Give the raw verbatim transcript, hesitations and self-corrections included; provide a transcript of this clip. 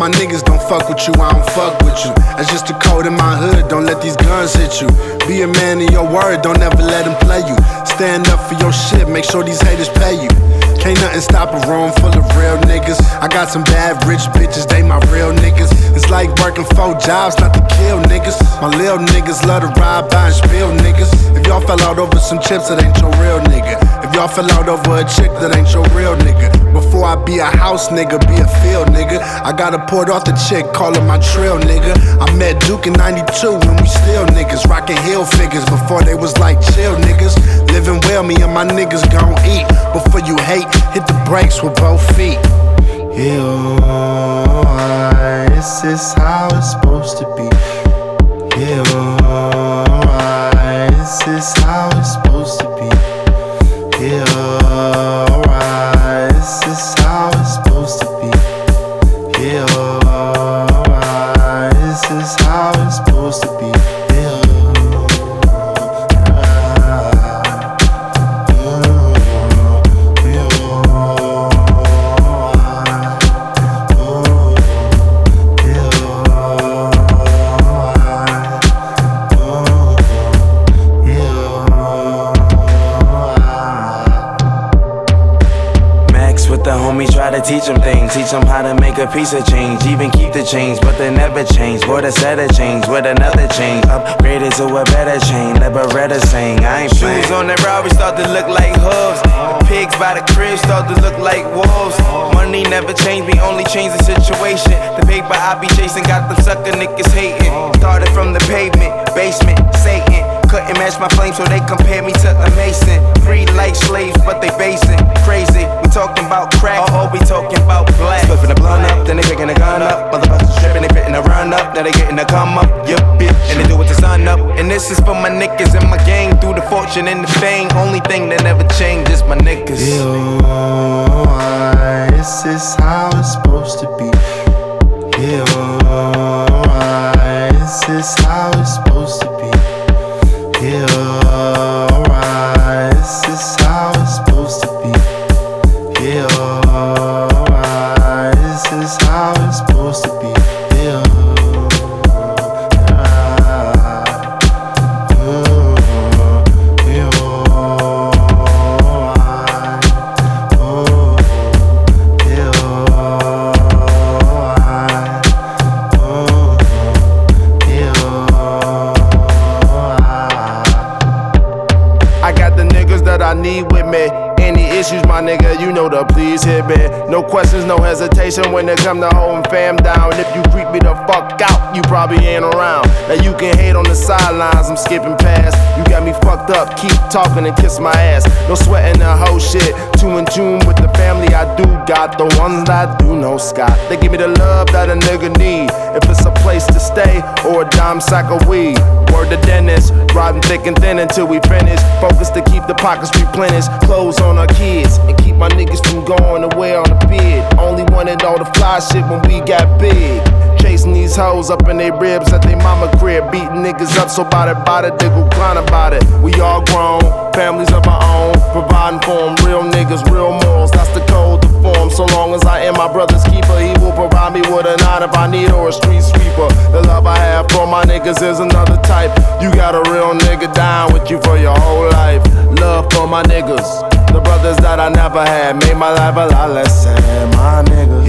my niggas don't fuck with you, I don't fuck with you. That's just the code in my hood, don't let these guns hit you. Be a man in your word, don't ever let them play you. Stand up for your shit, make sure these haters pay you. Can't nothing stop a room full of real niggas. I got some bad rich bitches, they my real niggas. It's like working four jobs, not to kill niggas. My little niggas love to ride by and spill niggas. If y'all fell out over some chips, it ain't your real nigga. If y'all fell out over a chick, that ain't your real nigga. Before I be a house nigga, be a field nigga. I got a port off the chick, call her my trail nigga. I met Duke in ninety-two when we still niggas. Rockin' heel figures before they was like chill niggas. Living well, me and my niggas gon' eat. Before you hate, hit the brakes with both feet. Yeah, this is how it's supposed to be. Yeah, this is how it's supposed to be. Yeah, this is how it's supposed to be. Yeah, this is how it's supposed to be. The homies try to teach them things, teach them how to make a piece of change, even keep the change, but they never change. Bought a set of change with another chain, upgraded to a better chain. Let Beretta sing, I ain't playing. Shoes on that Rari start to look like hooves. The pigs by the crib start to look like wolves. Money never changed me, only changed the situation. The paper I be chasing got them sucker niggas hating. Started from the pavement, basement, Satan. Couldn't match my flame, so they compared me to a mason. Free like slaves, but they basing crazy. We talking about crack, oh, oh we talking about black. Flipping the blunt up, then they picking the gun up. Motherfuckers stripping, they fitting the run up. Now they getting the come up, yup, bitch. And they do with the sun up. And this is for my niggas in my gang. Through the fortune and the fame, only thing that never changed is my niggas. Yeah, this is how it's supposed to be. Yeah, this is how it's supposed to be. Yeah, alright, this is how it's supposed to be. Yeah, alright, this is how it's supposed to be. Yeah, alright, yeah, alright, oh, yeah, alright, oh, yeah. I got the niggas that I need with me. Any issues, my nigga, you know to please hit me. No questions, no hesitation when it come to holding fam down. If you creep me the fuck out, you probably ain't around. Now you can hate on the sidelines, I'm skipping past. You got me fucked up, keep talking and kiss my ass. No sweating the whole shit, two in tune with the family I do got. The ones that I do know Scott, they give me the love that a nigga need. If it's a place to stay or a dime sack of weed. Word to Dennis, riding thick and thin until we finish. Focus to keep the pockets replenished. Clothes on our kids and keep my niggas from going away on the bid. Only wanted all the fly shit when we got big. Chasing these hoes up in they ribs at they mama crib. Beating niggas up so bout it, bout it, they go clown about it. We all grown, families of our own. Providing for them, real niggas, real morals. That's the code to form. So long as I am my brother's keeper, he will provide me with a nine if I need or a street sweeper. The love I have for my niggas is another type. You got a real nigga down with you for your whole life. Love for my niggas, the brothers that I never had, made my life a lot less sad. My niggas.